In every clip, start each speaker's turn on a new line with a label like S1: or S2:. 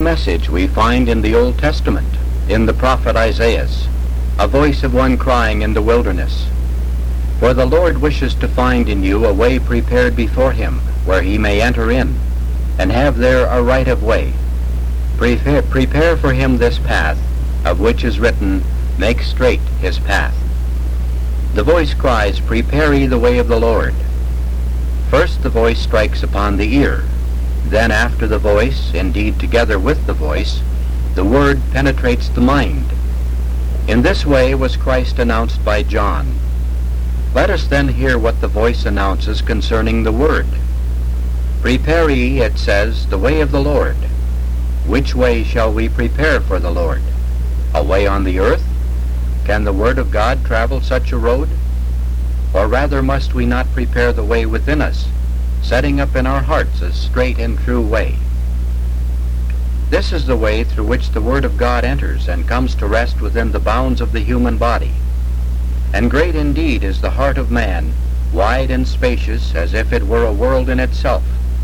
S1: message we find in the Old Testament, in the prophet Isaiah, a voice of one crying in the wilderness, "For the Lord wishes to find in you a way prepared before him, where he may enter in, and have there a right of way. Prepare for him this path, of which is written, Make straight his path." The voice cries, "Prepare ye the way of the Lord." First the voice strikes upon the ear. Then after the voice, indeed together with the voice, the word penetrates the mind. In this way was Christ announced by John. Let us then hear what the voice announces concerning the word. "Prepare ye," it says, "the way of the Lord." Which way shall we prepare for the Lord? A way on the earth? Can the word of God travel such a road? Or rather must we not prepare the way within us, setting up in our hearts a straight and true way? This is the way through which the word of God enters and comes to rest within the bounds of the human body. And great indeed is the heart of man, wide and spacious, as if it were a world in itself.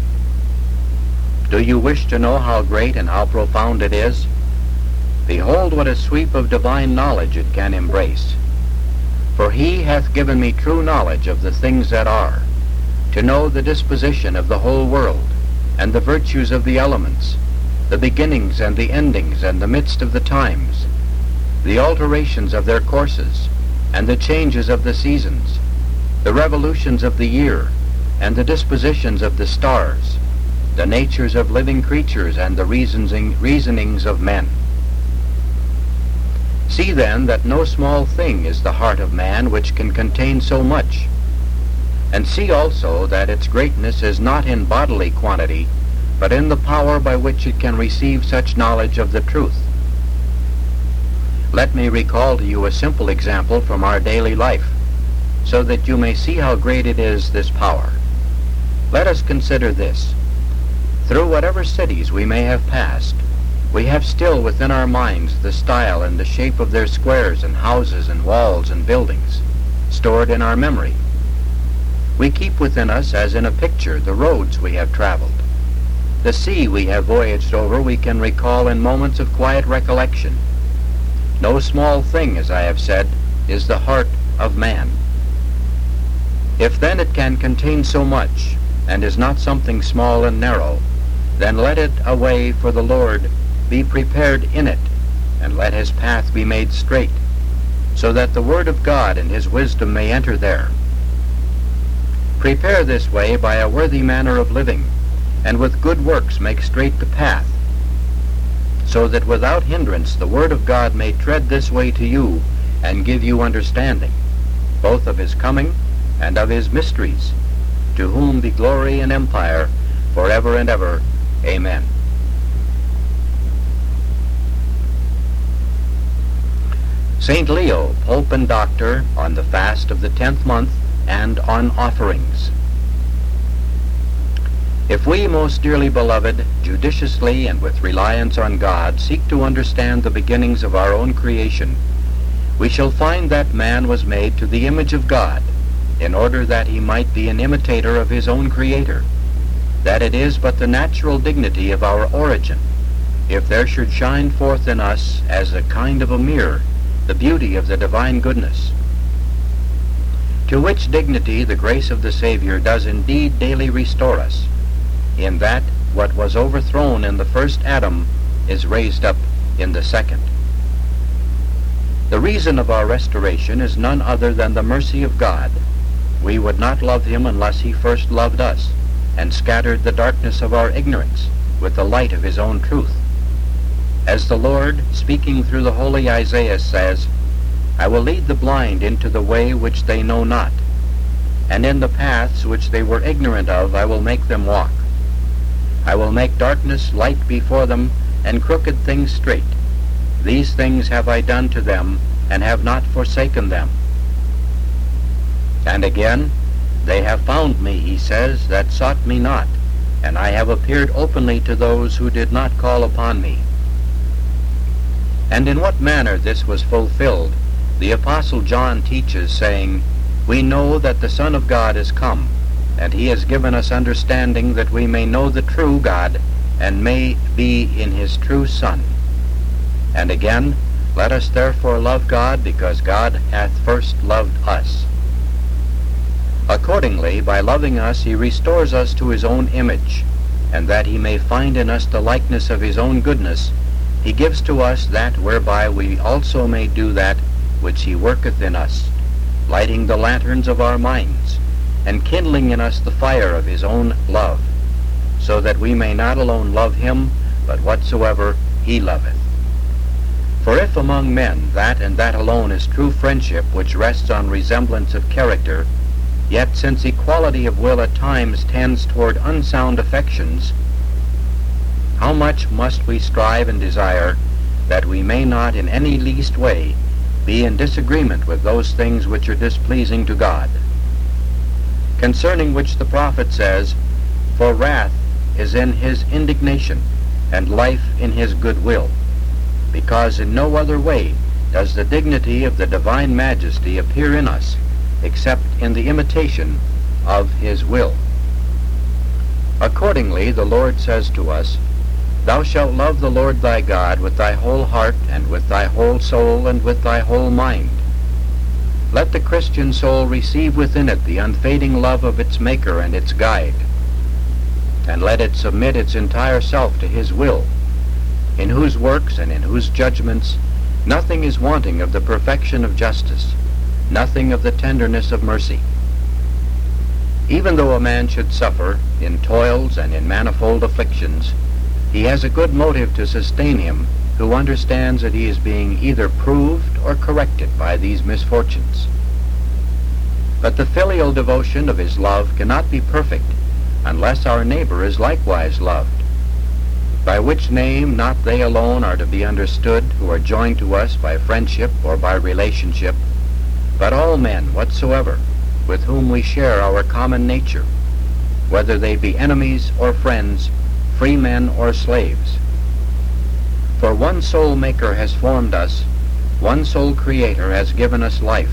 S1: Do you wish to know how great and how profound it is? Behold what a sweep of divine knowledge it can embrace. For he hath given me true knowledge of the things that are, to know the disposition of the whole world, and the virtues of the elements, the beginnings and the endings and the midst of the times, the alterations of their courses, and the changes of the seasons, the revolutions of the year, and the dispositions of the stars, the natures of living creatures, and the reasonings of men. See then that no small thing is the heart of man which can contain so much. And see also that its greatness is not in bodily quantity, but in the power by which it can receive such knowledge of the truth. Let me recall to you a simple example from our daily life, so that you may see how great it is, this power. Let us consider this. Through whatever cities we may have passed, we have still within our minds the style and the shape of their squares and houses and walls and buildings, stored in our memory. We keep within us, as in a picture, the roads we have traveled. The sea we have voyaged over we can recall in moments of quiet recollection. No small thing, as I have said, is the heart of man. If then it can contain so much, and is not something small and narrow, then let it a way for the Lord be prepared in it, and let his path be made straight, so that the word of God and his wisdom may enter there. Prepare this way by a worthy manner of living, and with good works make straight the path, so that without hindrance the word of God may tread this way to you, and give you understanding, both of his coming and of his mysteries, to whom be glory and empire forever and ever. Amen. St. Leo, Pope and Doctor, on the fast of the 10th month, and on offerings. If we, most dearly beloved, judiciously and with reliance on God, seek to understand the beginnings of our own creation, we shall find that man was made to the image of God, in order that he might be an imitator of his own Creator, that it is but the natural dignity of our origin, if there should shine forth in us, as a kind of a mirror, the beauty of the divine goodness. To which dignity the grace of the Savior does indeed daily restore us, in that what was overthrown in the first Adam is raised up in the second. The reason of our restoration is none other than the mercy of God. We would not love him unless he first loved us, and scattered the darkness of our ignorance with the light of his own truth. As the Lord, speaking through the holy Isaiah, says, "I will lead the blind into the way which they know not, and in the paths which they were ignorant of I will make them walk. I will make darkness light before them, and crooked things straight. These things have I done to them, and have not forsaken them." And again, "They have found me," he says, "that sought me not, and I have appeared openly to those who did not call upon me." And in what manner this was fulfilled, the Apostle John teaches, saying, "We know that the Son of God is come, and he has given us understanding that we may know the true God, and may be in his true Son. And again, let us therefore love God, because God hath first loved us. Accordingly, by loving us, he restores us to his own image, and that he may find in us the likeness of his own goodness, he gives to us that whereby we also may do that which he worketh in us, lighting the lanterns of our minds, and kindling in us the fire of his own love, so that we may not alone love him, but whatsoever he loveth. For if among men that and that alone is true friendship, which rests on resemblance of character, yet since equality of will at times tends toward unsound affections, how much must we strive and desire that we may not in any least way be in disagreement with those things which are displeasing to God, concerning which the prophet says, For wrath is in his indignation, and life in his good will, because in no other way does the dignity of the divine majesty appear in us, except in the imitation of his will. Accordingly, the Lord says to us, Thou shalt love the Lord thy God with thy whole heart, and with thy whole soul, and with thy whole mind. Let the Christian soul receive within it the unfading love of its Maker and its guide, and let it submit its entire self to his will, in whose works and in whose judgments nothing is wanting of the perfection of justice, nothing of the tenderness of mercy. Even though a man should suffer in toils and in manifold afflictions, he has a good motive to sustain him who understands that he is being either proved or corrected by these misfortunes. But the filial devotion of his love cannot be perfect unless our neighbor is likewise loved, by which name not they alone are to be understood who are joined to us by friendship or by relationship, but all men whatsoever with whom we share our common nature, whether they be enemies or friends, free men or slaves. For one sole Maker has formed us, one sole Creator has given us life.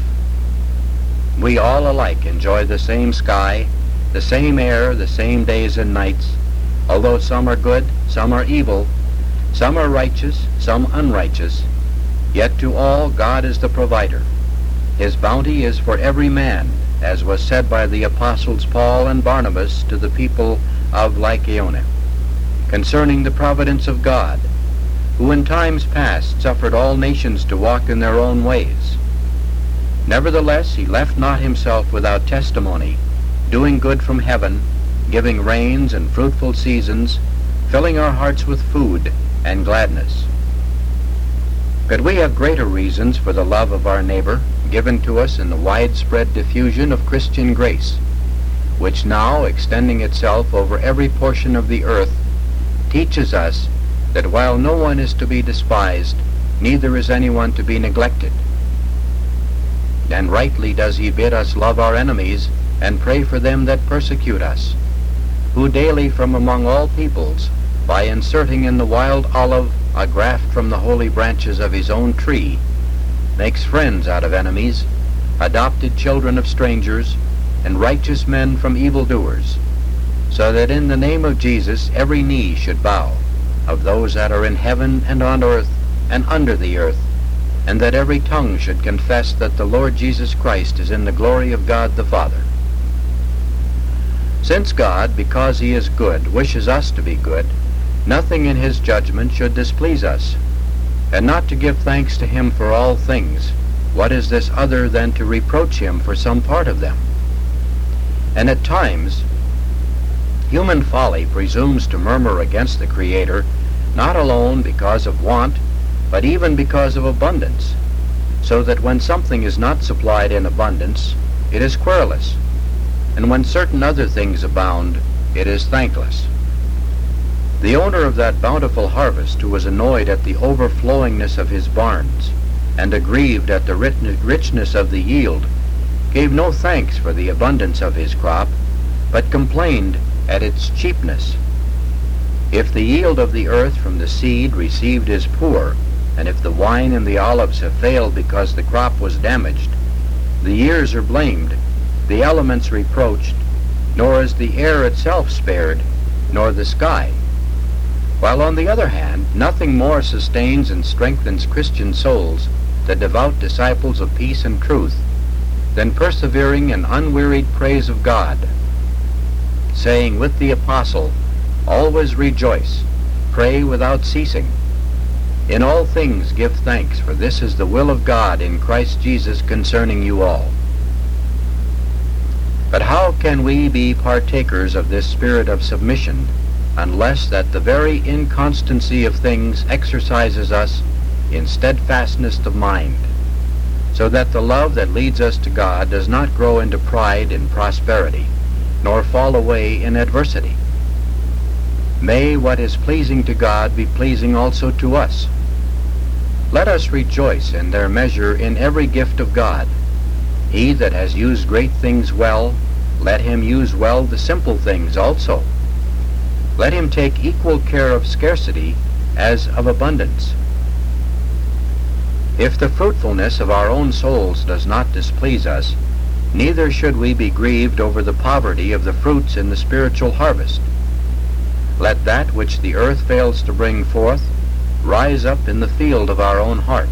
S1: We all alike enjoy the same sky, the same air, the same days and nights, although some are good, some are evil, some are righteous, some unrighteous, yet to all God is the provider. His bounty is for every man, as was said by the apostles Paul and Barnabas to the people of Lycaonia, concerning the providence of God, who in times past suffered all nations to walk in their own ways. Nevertheless, he left not himself without testimony, doing good from heaven, giving rains and fruitful seasons, filling our hearts with food and gladness. Could we have greater reasons for the love of our neighbor, given to us in the widespread diffusion of Christian grace, which now, extending itself over every portion of the earth, teaches us that while no one is to be despised, neither is anyone to be neglected. And rightly does he bid us love our enemies, and pray for them that persecute us, who daily from among all peoples, by inserting in the wild olive a graft from the holy branches of his own tree, makes friends out of enemies, adopted children of strangers, and righteous men from evildoers, so that in the name of Jesus every knee should bow, of those that are in heaven and on earth and under the earth, and that every tongue should confess that the Lord Jesus Christ is in the glory of God the Father. Since God, because he is good, wishes us to be good, nothing in his judgment should displease us, and not to give thanks to him for all things. What is this other than to reproach him for some part of them? And at times, human folly presumes to murmur against the Creator, not alone because of want, but even because of abundance, so that when something is not supplied in abundance, it is querulous, and when certain other things abound, it is thankless. The owner of that bountiful harvest, who was annoyed at the overflowingness of his barns, and aggrieved at the richness of the yield, gave no thanks for the abundance of his crop, but complained at its cheapness. If the yield of the earth from the seed received is poor, and if the wine and the olives have failed because the crop was damaged, the years are blamed, the elements reproached, nor is the air itself spared, nor the sky. while on the other hand, nothing more sustains and strengthens Christian souls, the devout disciples of peace and truth, than persevering in unwearied praise of God, saying with the apostle, "Always rejoice, pray without ceasing. In all things give thanks, for this is the will of God in Christ Jesus concerning you all." But how can we be partakers of this spirit of submission unless that the very inconstancy of things exercises us in steadfastness of mind, so that the love that leads us to God does not grow into pride in prosperity, nor fall away in adversity? May what is pleasing to God be pleasing also to us. Let us rejoice in their measure in every gift of God. He that has used great things well, let him use well the simple things also. Let him take equal care of scarcity as of abundance. If the fruitfulness of our own souls does not displease us, neither should we be grieved over the poverty of the fruits in the spiritual harvest. Let that which the earth fails to bring forth rise up in the field of our own heart.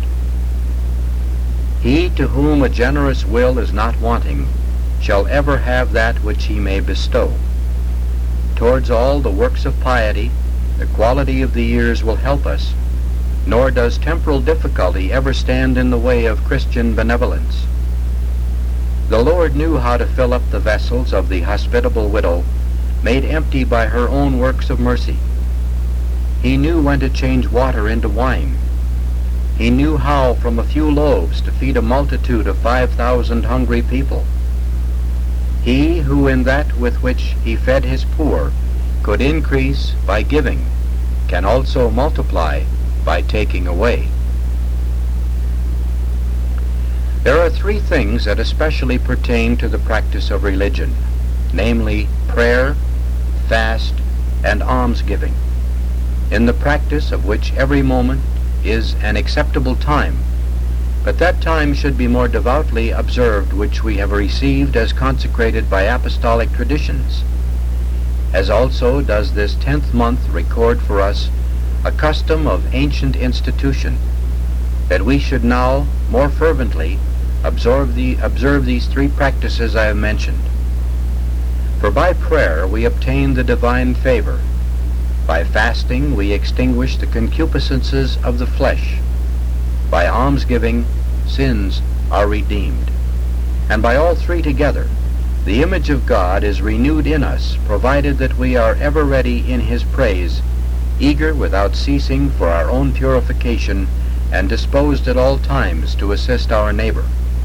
S1: He to whom a generous will is not wanting shall ever have that which he may bestow. Towards all the works of piety, the quality of the years will help us, nor does temporal difficulty ever stand in the way of Christian benevolence. The Lord knew how to fill up the vessels of the hospitable widow, made empty by her own works of mercy. He knew when to change water into wine. He knew how from a few loaves to feed a multitude of 5,000 hungry people. He who in that with which he fed his poor could increase by giving, can also multiply by taking away. There are three things that especially pertain to the practice of religion, namely prayer, fast, and almsgiving, in the practice of which every moment is an acceptable time, but that time should be more devoutly observed which we have received as consecrated by apostolic traditions, as also does this 10th month record for us a custom of ancient institution, that we should now more fervently observe these three practices I have mentioned. For by prayer we obtain the divine favor. By fasting we extinguish the concupiscences of the flesh. By almsgiving, sins are redeemed. And by all three together, the image of God is renewed in us, provided that we are ever ready in his praise, eager without ceasing for our own purification, and disposed at all times to assist our neighbor.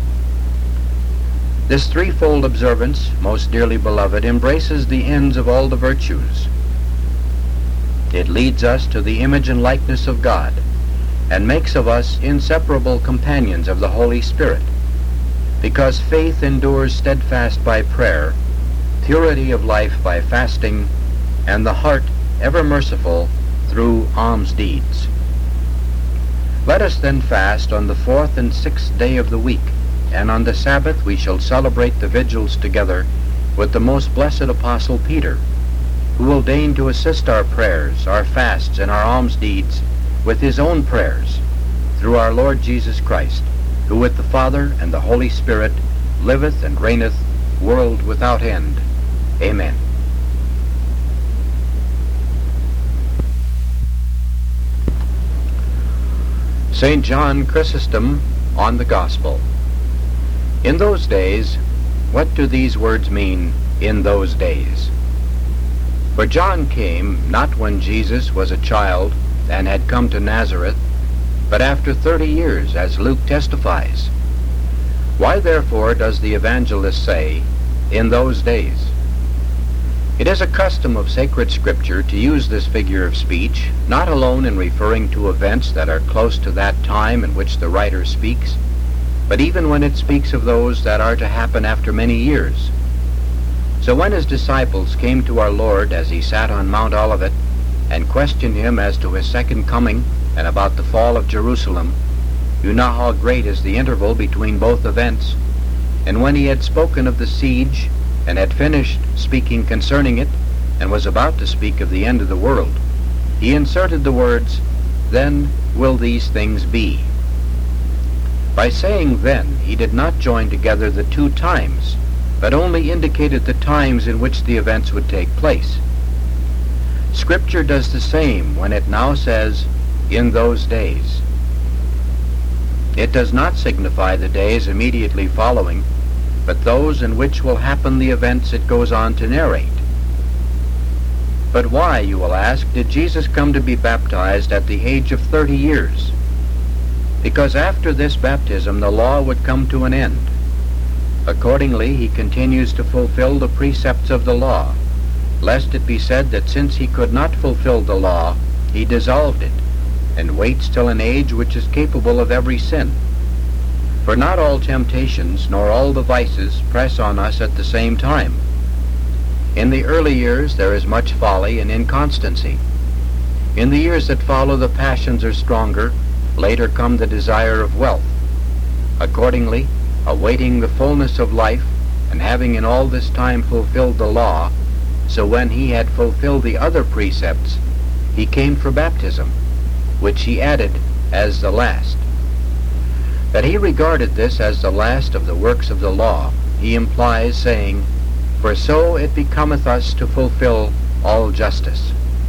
S1: This threefold observance, most dearly beloved, embraces the ends of all the virtues. It leads us to the image and likeness of God, and makes of us inseparable companions of the Holy Spirit, because faith endures steadfast by prayer, purity of life by fasting, and the heart ever merciful through alms deeds. Let us then fast on the 4th and 6th day of the week, and on the Sabbath we shall celebrate the vigils together with the most blessed Apostle Peter, who will deign to assist our prayers, our fasts, and our alms deeds with his own prayers, through our Lord Jesus Christ, who with the Father and the Holy Spirit liveth and reigneth, world without end. Amen. St. John Chrysostom on the Gospel. In those days, what do these words mean, in those days? For John came not when Jesus was a child and had come to Nazareth, but after 30 years, as Luke testifies. Why therefore does the evangelist say, in those days? It is a custom of sacred scripture to use this figure of speech, not alone in referring to events that are close to that time in which the writer speaks, but even when it speaks of those that are to happen after many years. So when his disciples came to our Lord as he sat on Mount Olivet, and questioned him as to his second coming and about the fall of Jerusalem, you know how great is the interval between both events. And when he had spoken of the siege, and had finished speaking concerning it, and was about to speak of the end of the world, he inserted the words, "Then will these things be." By saying "then," he did not join together the two times, but only indicated the times in which the events would take place. Scripture does the same when it now says, "in those days." It does not signify the days immediately following, but those in which will happen the events it goes on to narrate. But why, you will ask, did Jesus come to be baptized at the age of 30 years? Because after this baptism the law would come to an end. Accordingly, he continues to fulfill the precepts of the law, lest it be said that since he could not fulfill the law, he dissolved it, and waits till an age which is capable of every sin. For not all temptations nor all the vices press on us at the same time. In the early years there is much folly and inconstancy. In the years that follow, the passions are stronger. Later come the desire of wealth. Accordingly, awaiting the fullness of life, and having in all this time fulfilled the law, so when he had fulfilled the other precepts, he came for baptism, which he added as the last. That he regarded this as the last of the works of the law, he implies, saying, "For so it becometh us to fulfill all justice."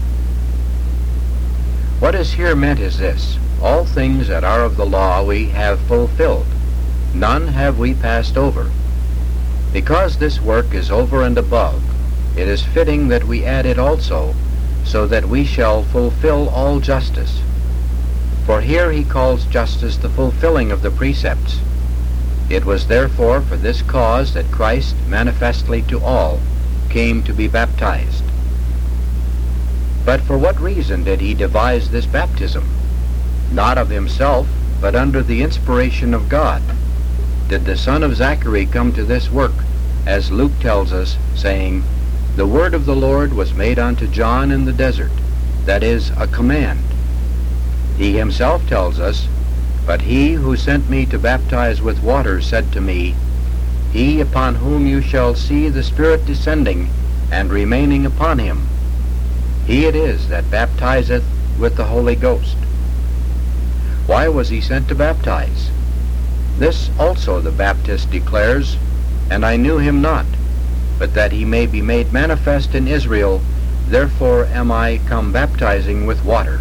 S1: What is here meant is this: all things that are of the law we have fulfilled. None have we passed over. Because this work is over and above, it is fitting that we add it also, so that we shall fulfill all justice. For here he calls justice the fulfilling of the precepts. It was therefore for this cause that Christ, manifestly to all, came to be baptized. But for what reason did he devise this baptism? Not of himself, but under the inspiration of God, did the son of Zachary come to this work, as Luke tells us, saying, "The word of the Lord was made unto John in the desert," that is, a command. He himself tells us, "But he who sent me to baptize with water said to me, He upon whom you shall see the Spirit descending and remaining upon him, he it is that baptizeth with the Holy Ghost." Why was he sent to baptize? This also the Baptist declares, "And I knew him not, but that he may be made manifest in Israel, therefore am I come baptizing with water."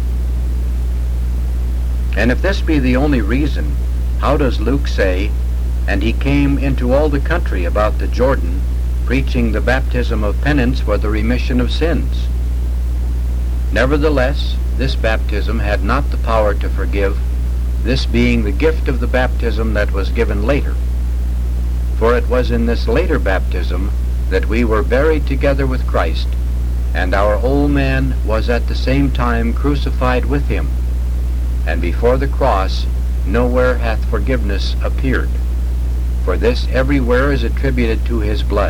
S1: And if this be the only reason, how does Luke say, "And he came into all the country about the Jordan, preaching the baptism of penance for the remission of sins"? Nevertheless, this baptism had not the power to forgive, this being the gift of the baptism that was given later. For it was in this later baptism that we were buried together with Christ, and our old man was at the same time crucified with him. And before the cross nowhere hath forgiveness appeared, for this everywhere is attributed to his blood.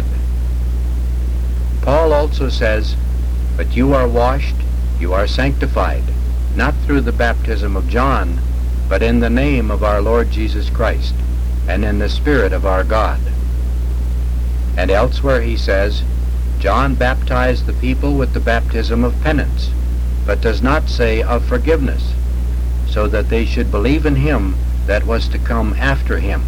S1: Paul also says, "But you are washed, you are sanctified, not through the baptism of John, but in the name of our Lord Jesus Christ, and in the Spirit of our God." And elsewhere he says, "John baptized the people with the baptism of penance, but does not say of forgiveness, so that they should believe in him that was to come after him."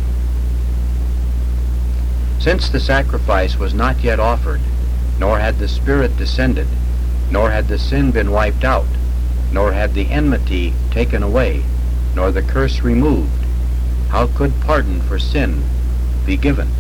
S1: Since the sacrifice was not yet offered, nor had the Spirit descended, nor had the sin been wiped out, nor had the enmity taken away, nor the curse removed, how could pardon for sin be given?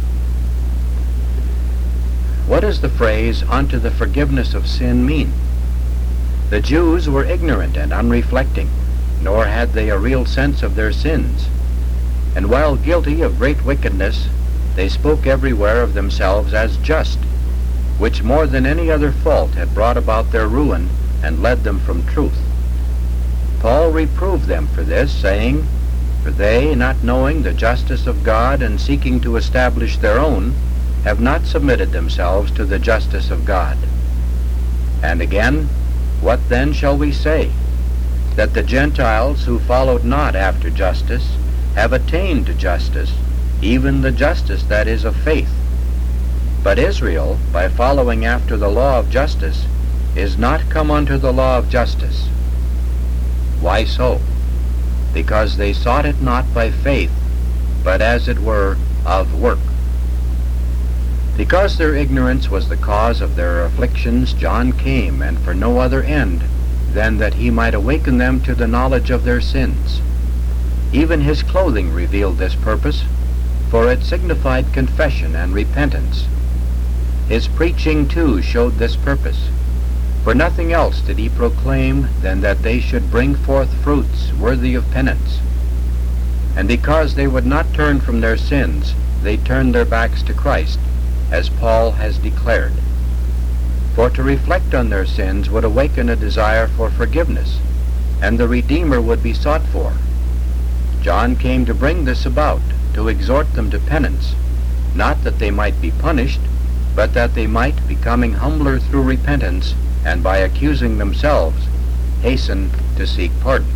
S1: What does the phrase "unto the forgiveness of sin" mean? The Jews were ignorant and unreflecting, nor had they a real sense of their sins. And while guilty of great wickedness, they spoke everywhere of themselves as just, which more than any other fault had brought about their ruin and led them from truth. Paul reproved them for this, saying, "For they, not knowing the justice of God and seeking to establish their own, have not submitted themselves to the justice of God." And again, "What then shall we say? That the Gentiles who followed not after justice have attained to justice, even the justice that is of faith. But Israel, by following after the law of justice, is not come unto the law of justice. Why so? Because they sought it not by faith, but as it were of work. Because their ignorance was the cause of their afflictions, John came, and for no other end than that he might awaken them to the knowledge of their sins. Even his clothing revealed this purpose, for it signified confession and repentance. His preaching too showed this purpose, for nothing else did he proclaim than that they should bring forth fruits worthy of penance. And because they would not turn from their sins, they turned their backs to Christ, as Paul has declared. For to reflect on their sins would awaken a desire for forgiveness, and the Redeemer would be sought for. John came to bring this about, to exhort them to penance, not that they might be punished, but that they might, becoming humbler through repentance, and by accusing themselves, hasten to seek pardon.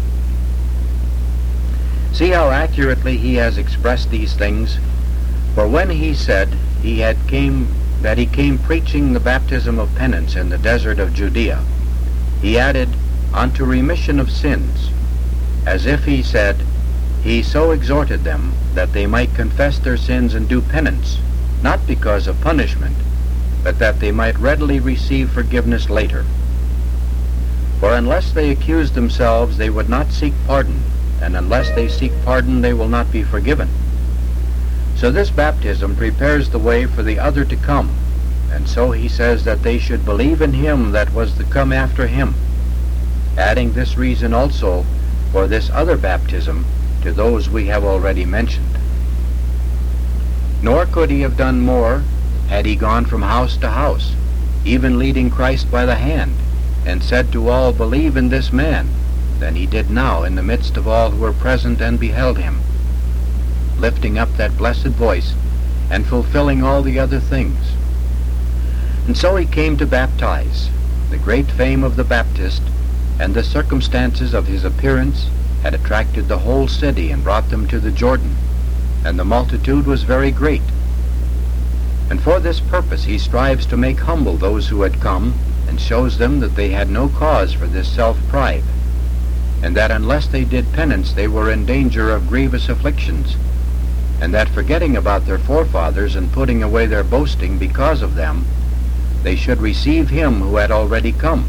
S1: See how accurately he has expressed these things. For when he said that he came preaching the baptism of penance in the desert of Judea, he added, unto remission of sins, as if he said, he so exhorted them that they might confess their sins and do penance, not because of punishment, but that they might readily receive forgiveness later. For unless they accuse themselves, they would not seek pardon, and unless they seek pardon, they will not be forgiven. So this baptism prepares the way for the other to come, and so he says that they should believe in him that was to come after him, adding this reason also for this other baptism to those we have already mentioned. Nor could he have done more had he gone from house to house, even leading Christ by the hand, and said to all, believe in this man, than he did now in the midst of all who were present and beheld him, lifting up that blessed voice and fulfilling all the other things. And so he came to baptize. The great fame of the Baptist and the circumstances of his appearance had attracted the whole city and brought them to the Jordan, and the multitude was very great. And for this purpose he strives to make humble those who had come, and shows them that they had no cause for this self-pride, and that unless they did penance they were in danger of grievous afflictions, and that forgetting about their forefathers and putting away their boasting because of them, they should receive him who had already come.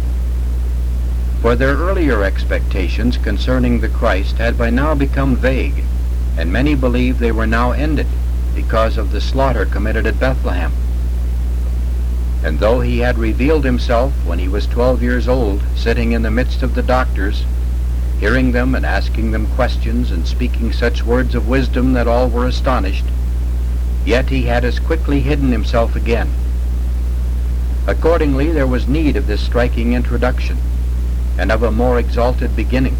S1: For their earlier expectations concerning the Christ had by now become vague, and many believed they were now ended, because of the slaughter committed at Bethlehem. And though he had revealed himself when he was 12 years old, sitting in the midst of the doctors, hearing them and asking them questions and speaking such words of wisdom that all were astonished, yet he had as quickly hidden himself again. Accordingly, there was need of this striking introduction, and of a more exalted beginning.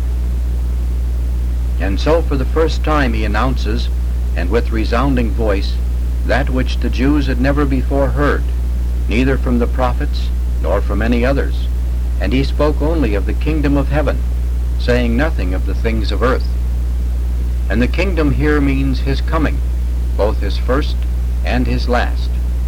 S1: And so for the first time he announces, and with resounding voice, that which the Jews had never before heard, neither from the prophets, nor from any others. And he spoke only of the kingdom of heaven, saying nothing of the things of earth. And the kingdom here means his coming, both his first and his last.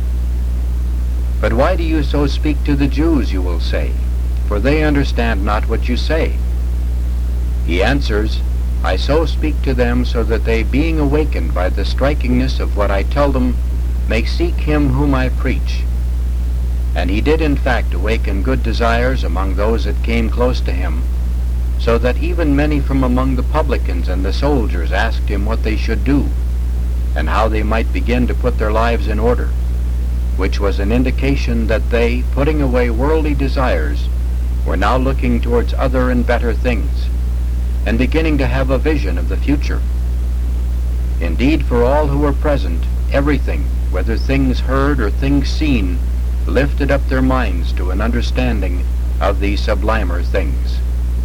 S1: But why do you so speak to the Jews, you will say, for they understand not what you say? He answers, I so speak to them so that they, being awakened by the strikingness of what I tell them, may seek him whom I preach. And he did in fact awaken good desires among those that came close to him, so that even many from among the publicans and the soldiers asked him what they should do, and how they might begin to put their lives in order, which was an indication that they, putting away worldly desires, were now looking towards other and better things, and beginning to have a vision of the future. Indeed, for all who were present, everything, whether things heard or things seen, lifted up their minds to an understanding of these sublimer things.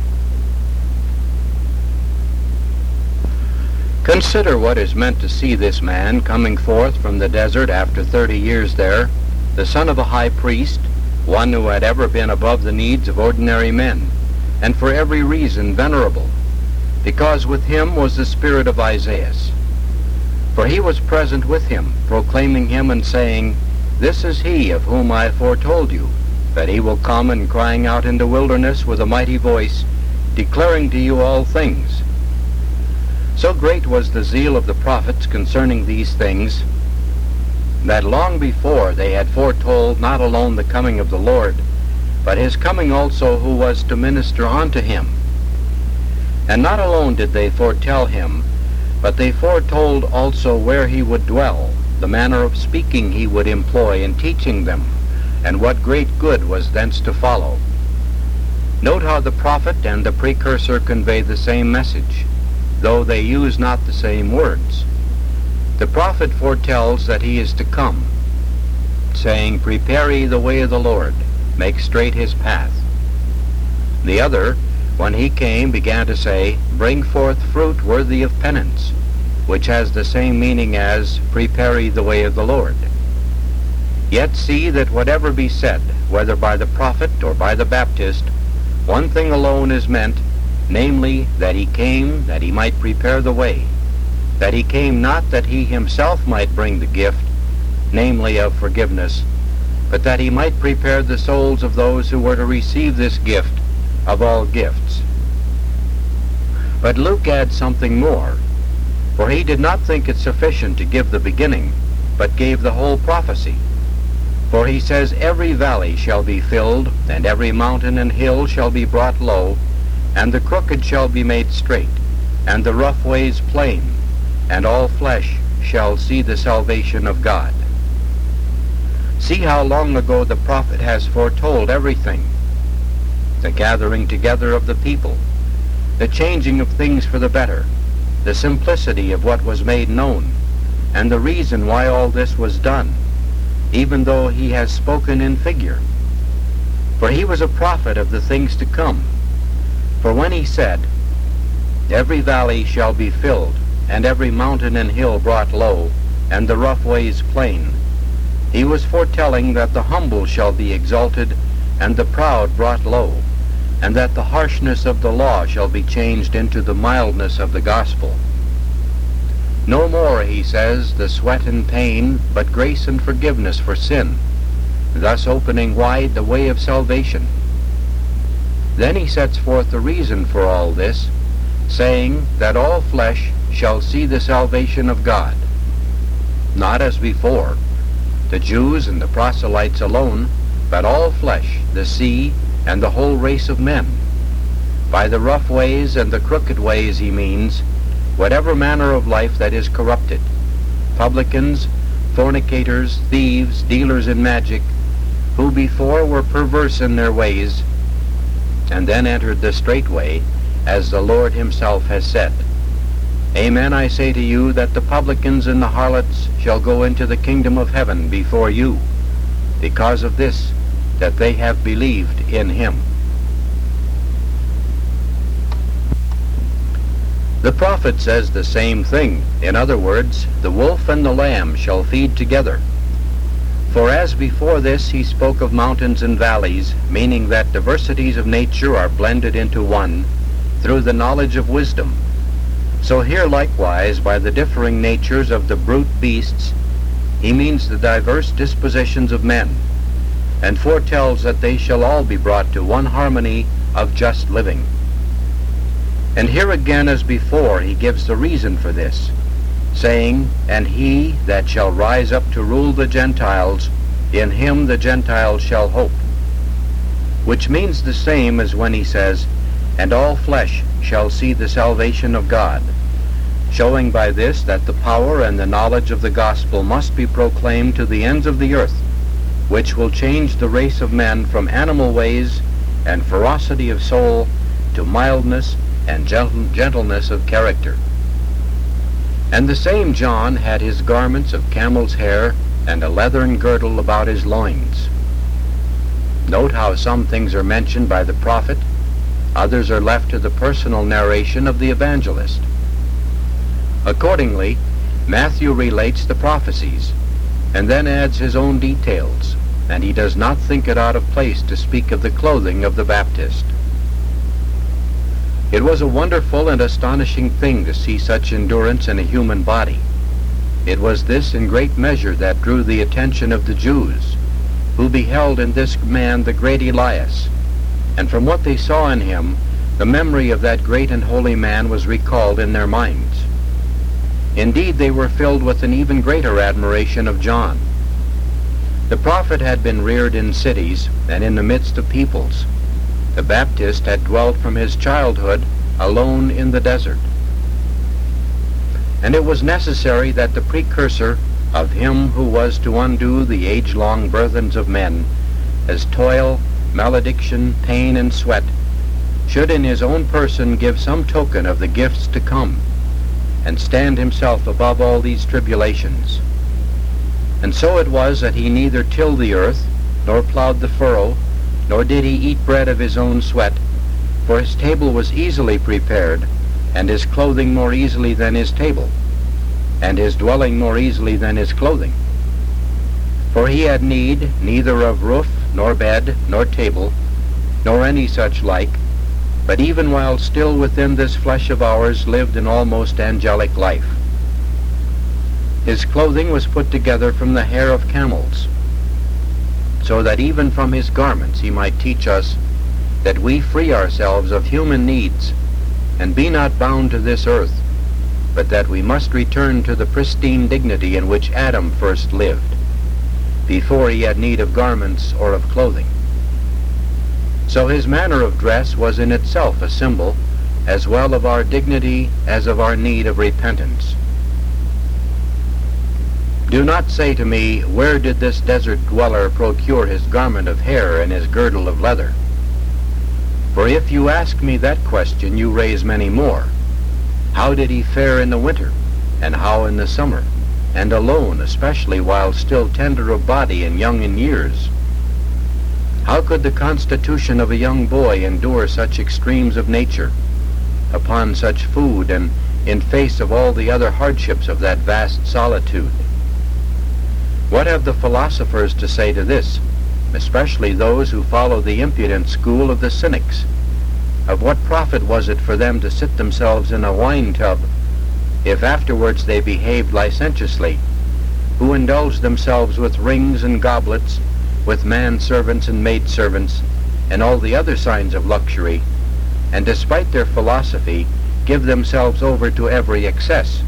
S1: Consider what is meant to see this man coming forth from the desert after 30 years there, the son of a high priest, one who had ever been above the needs of ordinary men, and for every reason venerable, because with him was the spirit of Isaiah. For he was present with him, proclaiming him and saying, This is he of whom I foretold you, that he will come and crying out in the wilderness with a mighty voice, declaring to you all things. So great was the zeal of the prophets concerning these things, that long before they had foretold not alone the coming of the Lord, but his coming also who was to minister unto him. And not alone did they foretell him, but they foretold also where he would dwell, the manner of speaking he would employ in teaching them, and what great good was thence to follow. Note how the prophet and the precursor convey the same message, though they use not the same words. The prophet foretells that he is to come, saying, "Prepare ye the way of the Lord, make straight his path." The other, when he came, began to say, "Bring forth fruit worthy of penance," which has the same meaning as, "Prepare ye the way of the Lord." Yet see that whatever be said, whether by the prophet or by the Baptist, one thing alone is meant, namely, that he came that he might prepare the way, that he came not that he himself might bring the gift, namely of forgiveness, but that he might prepare the souls of those who were to receive this gift of all gifts. But Luke adds something more, for he did not think it sufficient to give the beginning, but gave the whole prophecy. For he says, "Every valley shall be filled, and every mountain and hill shall be brought low, and the crooked shall be made straight, and the rough ways plain, and all flesh shall see the salvation of God." See how long ago the prophet has foretold everything: the gathering together of the people, the changing of things for the better, the simplicity of what was made known, and the reason why all this was done, even though he has spoken in figure. For he was a prophet of the things to come. For when he said, "Every valley shall be filled, and every mountain and hill brought low, and the rough ways plain," he was foretelling that the humble shall be exalted, and the proud brought low, and that the harshness of the law shall be changed into the mildness of the gospel. No more, he says, the sweat and pain, but grace and forgiveness for sin, thus opening wide the way of salvation. Then he sets forth the reason for all this, saying that all flesh shall see the salvation of God. Not as before, the Jews and the proselytes alone, but all flesh, the sea, and the whole race of men. By the rough ways and the crooked ways he means whatever manner of life that is corrupted, publicans, fornicators, thieves, dealers in magic, who before were perverse in their ways, and then entered the straight way, as the Lord himself has said, "Amen, I say to you, that the publicans and the harlots shall go into the kingdom of heaven before you, because of this, that they have believed in him." The prophet says the same thing. In other words, the wolf and the lamb shall feed together. For as before this he spoke of mountains and valleys, meaning that diversities of nature are blended into one through the knowledge of wisdom, so here likewise by the differing natures of the brute beasts he means the diverse dispositions of men, and foretells that they shall all be brought to one harmony of just living. And here again as before he gives the reason for this, saying, "And he that shall rise up to rule the Gentiles, in him the Gentiles shall hope," which means the same as when he says, "And all flesh shall see the salvation of God," showing by this that the power and the knowledge of the gospel must be proclaimed to the ends of the earth, which will change the race of men from animal ways and ferocity of soul to mildness and gentleness of character. And the same John had his garments of camel's hair and a leathern girdle about his loins. Note how some things are mentioned by the prophet, others are left to the personal narration of the evangelist. Accordingly, Matthew relates the prophecies, and then adds his own details, and he does not think it out of place to speak of the clothing of the Baptist. It was a wonderful and astonishing thing to see such endurance in a human body. It was this in great measure that drew the attention of the Jews, who beheld in this man the great Elias, and from what they saw in him, the memory of that great and holy man was recalled in their minds. Indeed, they were filled with an even greater admiration of John. The prophet had been reared in cities and in the midst of peoples. The Baptist had dwelt from his childhood alone in the desert. And it was necessary that the precursor of him who was to undo the age-long burthens of men, as toil, malediction, pain, and sweat, should in his own person give some token of the gifts to come, and stand himself above all these tribulations. And so it was that he neither tilled the earth, nor plowed the furrow, nor did he eat bread of his own sweat, for his table was easily prepared, and his clothing more easily than his table, and his dwelling more easily than his clothing. For he had need neither of roof, nor bed, nor table, nor any such like, but even while still within this flesh of ours lived an almost angelic life. His clothing was put together from the hair of camels, so that even from his garments he might teach us that we free ourselves of human needs, and be not bound to this earth, but that we must return to the pristine dignity in which Adam first lived, before he had need of garments or of clothing. So his manner of dress was in itself a symbol as well of our dignity as of our need of repentance. Do not say to me, where did this desert dweller procure his garment of hair and his girdle of leather? For if you ask me that question, you raise many more. How did he fare in the winter, and how in the summer, and alone, especially while still tender of body and young in years? How could the constitution of a young boy endure such extremes of nature, upon such food, and in face of all the other hardships of that vast solitude? What have the philosophers to say to this, especially those who follow the impudent school of the cynics? Of what profit was it for them to sit themselves in a wine tub, if afterwards they behaved licentiously, who indulged themselves with rings and goblets, with manservants and maidservants, and all the other signs of luxury, and despite their philosophy, give themselves over to every excess?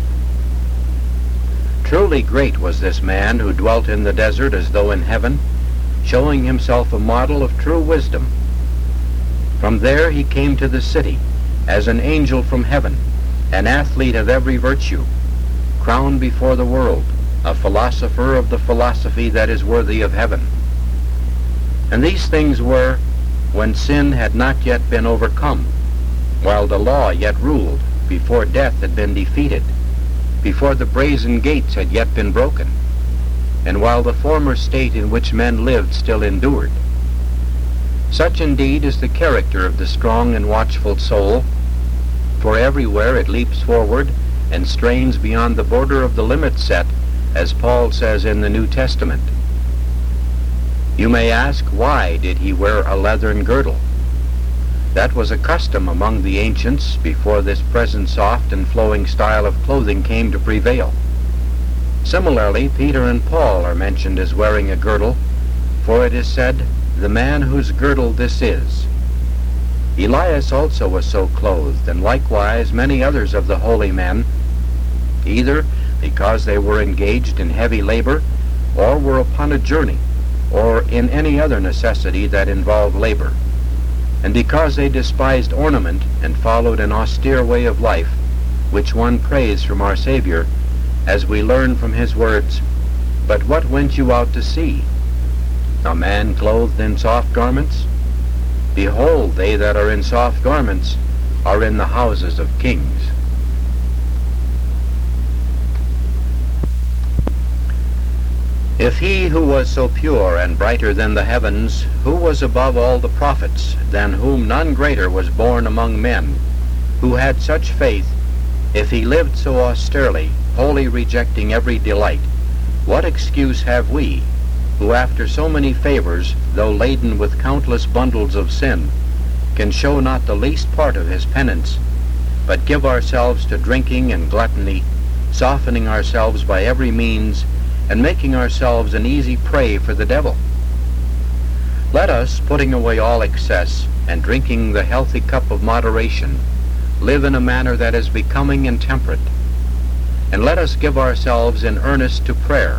S1: Truly great was this man who dwelt in the desert as though in heaven, showing himself a model of true wisdom. From there he came to the city, as an angel from heaven, an athlete of every virtue, crowned before the world, a philosopher of the philosophy that is worthy of heaven. And these things were when sin had not yet been overcome, while the law yet ruled, before death had been defeated, before the brazen gates had yet been broken, and while the former state in which men lived still endured. Such indeed is the character of the strong and watchful soul, for everywhere it leaps forward and strains beyond the border of the limit set, as Paul says in the New Testament. You may ask, why did he wear a leathern girdle? That was a custom among the ancients before this present soft and flowing style of clothing came to prevail. Similarly, Peter and Paul are mentioned as wearing a girdle, for it is said, the man whose girdle this is. Elias also was so clothed, and likewise many others of the holy men, either because they were engaged in heavy labor, or were upon a journey, or in any other necessity that involved labor, and because they despised ornament and followed an austere way of life, which one prays from our Savior, as we learn from his words, "But what went you out to see? A man clothed in soft garments? Behold, they that are in soft garments are in the houses of kings." If he who was so pure and brighter than the heavens, who was above all the prophets, than whom none greater was born among men, who had such faith, if he lived so austerely, wholly rejecting every delight, what excuse have we, who after so many favors, though laden with countless bundles of sin, can show not the least part of his penance, but give ourselves to drinking and gluttony, softening ourselves by every means, and making ourselves an easy prey for the devil? Let us, putting away all excess and drinking the healthy cup of moderation, live in a manner that is becoming and temperate. And let us give ourselves in earnest to prayer.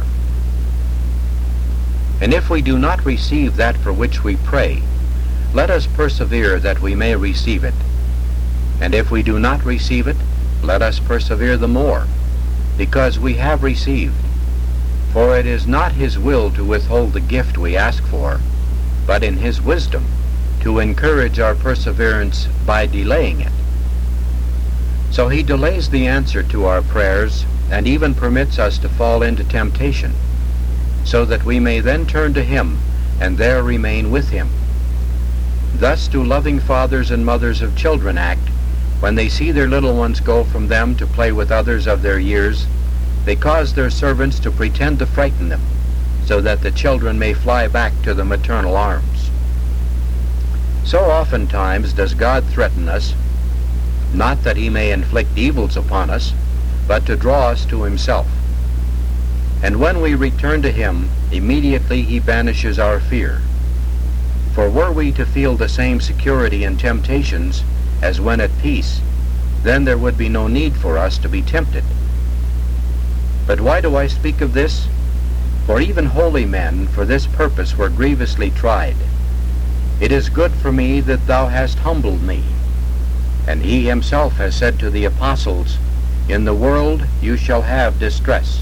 S1: And if we do not receive that for which we pray, let us persevere that we may receive it. And if we do not receive it, let us persevere the more, because we have received. For it is not his will to withhold the gift we ask for, but in his wisdom to encourage our perseverance by delaying it. So he delays the answer to our prayers and even permits us to fall into temptation, so that we may then turn to him and there remain with him. Thus do loving fathers and mothers of children act when they see their little ones go from them to play with others of their years. They cause their servants to pretend to frighten them, so that the children may fly back to the maternal arms. So oftentimes does God threaten us, not that he may inflict evils upon us, but to draw us to himself. And when we return to him, immediately he banishes our fear. For were we to feel the same security in temptations as when at peace, then there would be no need for us to be tempted. But why do I speak of this? For even holy men for this purpose were grievously tried. It is good for me that thou hast humbled me. And he himself has said to the apostles, in the world you shall have distress.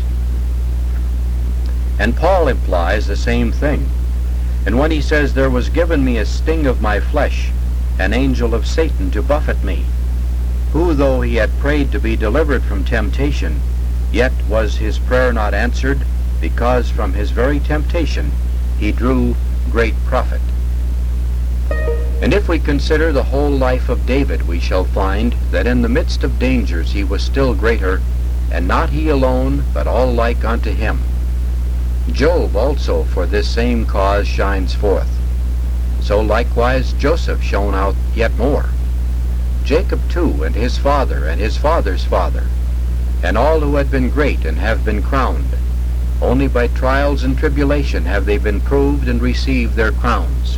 S1: And Paul implies the same thing. And when he says, there was given me a sting of my flesh, an angel of Satan to buffet me, who though he had prayed to be delivered from temptation, yet was his prayer not answered, because from his very temptation he drew great profit. And if we consider the whole life of David, we shall find that in the midst of dangers he was still greater, and not he alone, but all like unto him. Job also for this same cause shines forth. So likewise Joseph shone out yet more. Jacob too, and his father, and his father's father, and all who had been great and have been crowned. Only by trials and tribulation have they been proved and received their crowns.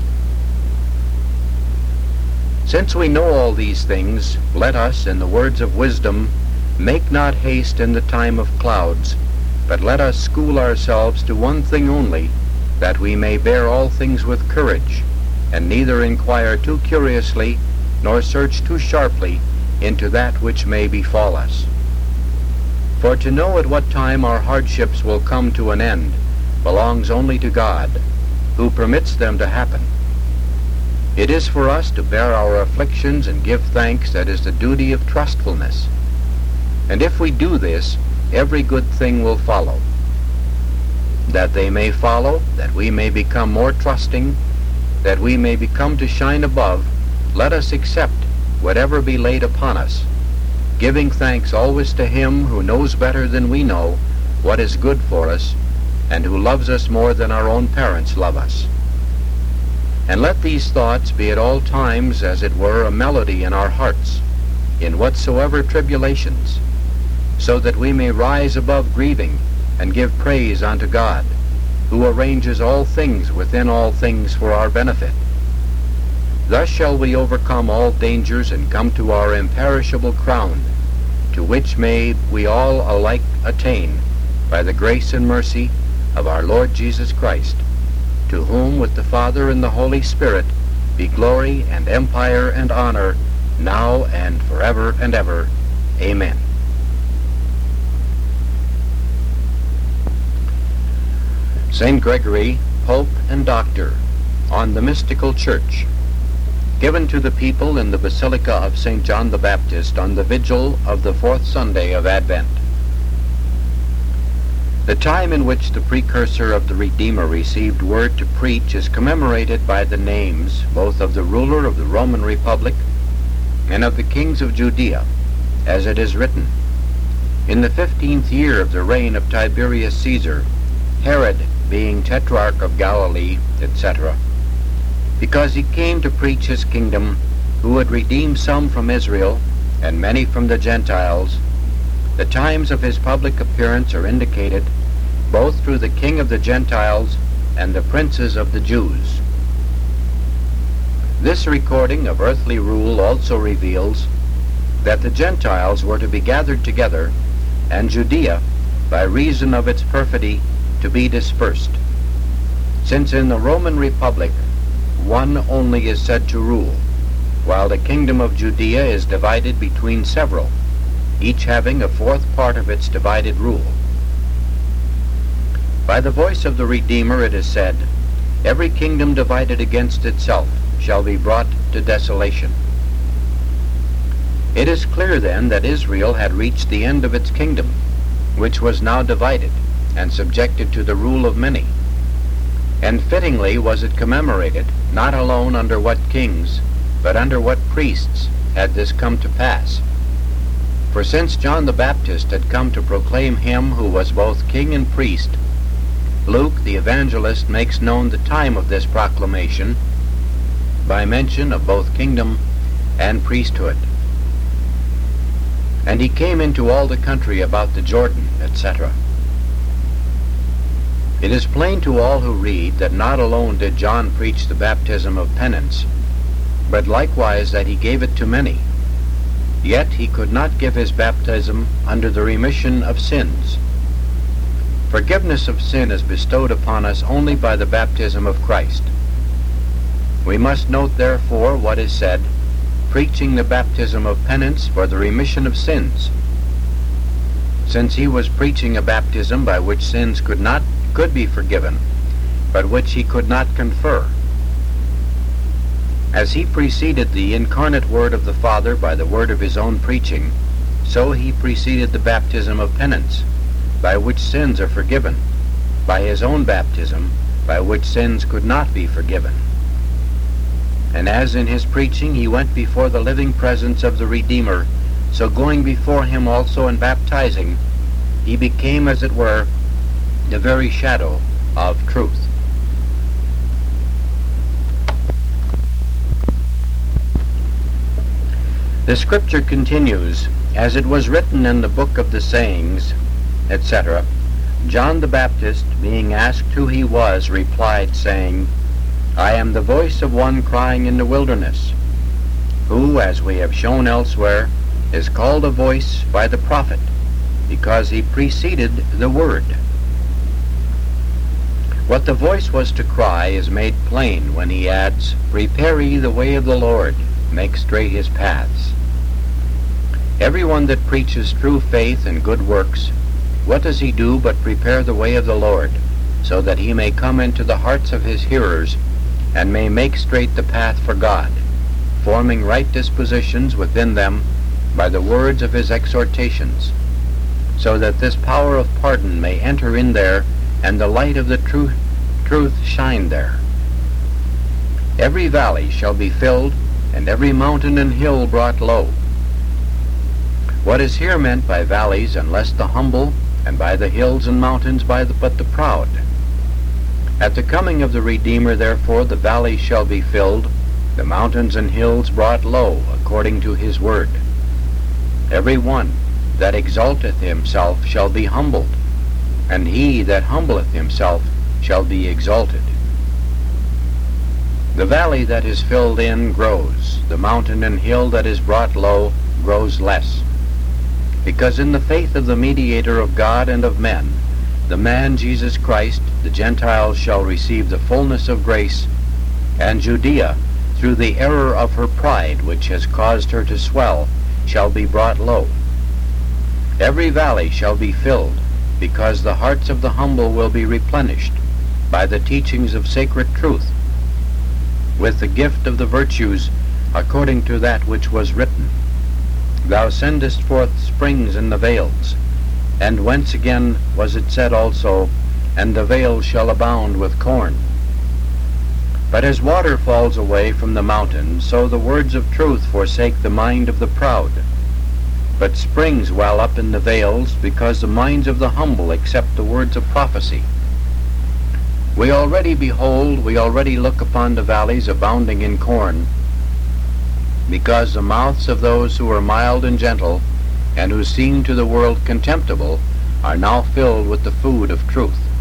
S1: Since we know all these things, let us, in the words of wisdom, make not haste in the time of clouds, but let us school ourselves to one thing only, that we may bear all things with courage, and neither inquire too curiously, nor search too sharply into that which may befall us. For to know at what time our hardships will come to an end belongs only to God, who permits them to happen. It is for us to bear our afflictions and give thanks that is the duty of trustfulness. And if we do this, every good thing will follow. That they may follow, that we may become more trusting, that we may become to shine above, let us accept whatever be laid upon us, giving thanks always to him who knows better than we know what is good for us, and who loves us more than our own parents love us. And let these thoughts be at all times, as it were, a melody in our hearts, in whatsoever tribulations, so that we may rise above grieving and give praise unto God, who arranges all things within all things for our benefit. Thus shall we overcome all dangers and come to our imperishable crown, to which may we all alike attain by the grace and mercy of our Lord Jesus Christ, to whom with the Father and the Holy Spirit be glory and empire and honor, now and forever and ever. Amen. St. Gregory, Pope and Doctor, on the Mystical Church, given to the people in the Basilica of St. John the Baptist on the vigil of the fourth Sunday of Advent. The time in which the precursor of the Redeemer received word to preach is commemorated by the names both of the ruler of the Roman Republic and of the kings of Judea, as it is written, in the 15th year of the reign of Tiberius Caesar, Herod being tetrarch of Galilee, etc., because he came to preach his kingdom, who would redeem some from Israel and many from the Gentiles. The times of his public appearance are indicated both through the king of the Gentiles and the princes of the Jews. This recording of earthly rule also reveals that the Gentiles were to be gathered together, and Judea, by reason of its perfidy, to be dispersed. Since in the Roman Republic one only is said to rule, while the kingdom of Judea is divided between several, each having a fourth part of its divided rule. By the voice of the Redeemer it is said, "Every kingdom divided against itself shall be brought to desolation." It is clear then that Israel had reached the end of its kingdom, which was now divided and subjected to the rule of many. And fittingly was it commemorated, not alone under what kings, but under what priests had this come to pass. For since John the Baptist had come to proclaim him who was both king and priest, Luke the evangelist makes known the time of this proclamation by mention of both kingdom and priesthood. And he came into all the country about the Jordan, etc. It is plain to all who read that not alone did John preach the baptism of penance, but likewise that he gave it to many. Yet he could not give his baptism under the remission of sins. Forgiveness of sin is bestowed upon us only by the baptism of Christ. We must note therefore what is said, preaching the baptism of penance for the remission of sins, since he was preaching a baptism by which sins could be forgiven, but which he could not confer. As he preceded the incarnate word of the Father by the word of his own preaching, so he preceded the baptism of penance, by which sins are forgiven, by his own baptism, by which sins could not be forgiven. And as in his preaching he went before the living presence of the Redeemer, so going before him also in baptizing, he became, as it were, the very shadow of truth. The scripture continues, "As it was written in the book of the sayings," etc. John the Baptist, being asked who he was, replied, saying, "I am the voice of one crying in the wilderness," who, as we have shown elsewhere, is called a voice by the prophet, because he preceded the word. What the voice was to cry is made plain when he adds, "Prepare ye the way of the Lord, make straight his paths." Everyone that preaches true faith and good works, what does he do but prepare the way of the Lord, so that he may come into the hearts of his hearers, and may make straight the path for God, forming right dispositions within them by the words of his exhortations, so that this power of pardon may enter in there, and the light of the truth shine there. Every valley shall be filled, and every mountain and hill brought low. What is here meant by valleys, unless the humble, and by the hills and mountains but the proud? At the coming of the Redeemer, therefore, the valleys shall be filled, the mountains and hills brought low, according to his word. Every one that exalteth himself shall be humbled, and he that humbleth himself shall be exalted. The valley that is filled in grows, the mountain and hill that is brought low grows less. Because in the faith of the mediator of God and of men, the man Jesus Christ, the Gentiles shall receive the fullness of grace, and Judea, through the error of her pride which has caused her to swell, shall be brought low. Every valley shall be filled, because the hearts of the humble will be replenished by the teachings of sacred truth, with the gift of the virtues according to that which was written. Thou sendest forth springs in the vales, and whence again was it said also, and the vales shall abound with corn. But as water falls away from the mountain, so the words of truth forsake the mind of the proud. But springs well up in the vales, because the minds of the humble accept the words of prophecy. We already look upon the valleys abounding in corn, because the mouths of those who are mild and gentle, and who seem to the world contemptible, are now filled with the food of truth.